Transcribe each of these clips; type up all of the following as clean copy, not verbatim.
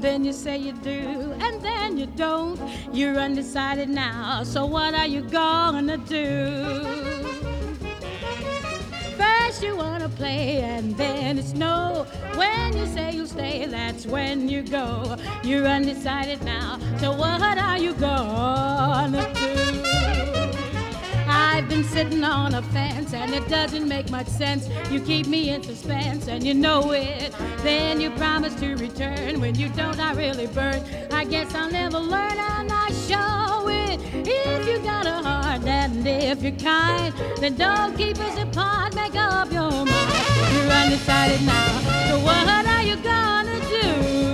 and then you say you do, and then you don't. You're undecided now, so what are you gonna do? First you wanna play, and then it's no. When you say you stay, that's when you go. You're undecided now, so what are you gonna do? I've been sitting on a fence and it doesn't make much sense. You keep me in suspense and you know it. Then you promise to return. When you don't, I really burn. I guess I'll never learn and I show it. If you got a heart and if you're kind, then don't keep us apart. Make up your mind. You're undecided now, so what are you gonna do?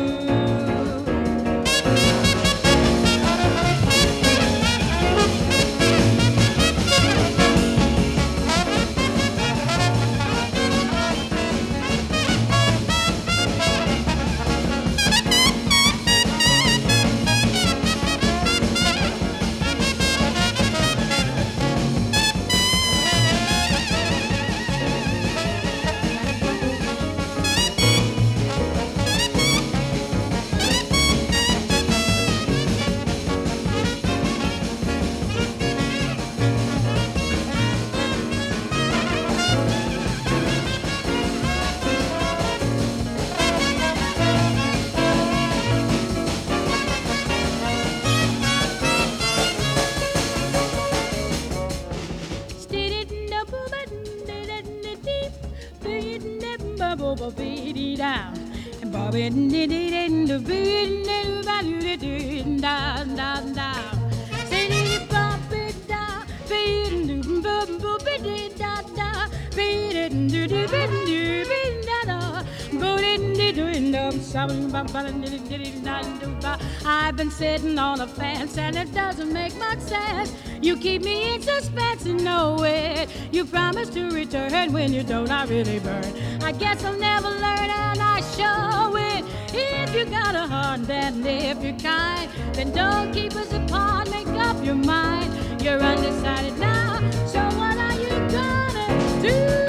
I've been sitting on a fence and it doesn't make much sense. You keep me in suspense and know it. You promise to return. When you don't, I really burn. I guess I'll never learn and I show it. If you got a heart, then if you're kind, then don't keep us apart. Make up your mind. You're undecided now, so what are you gonna do?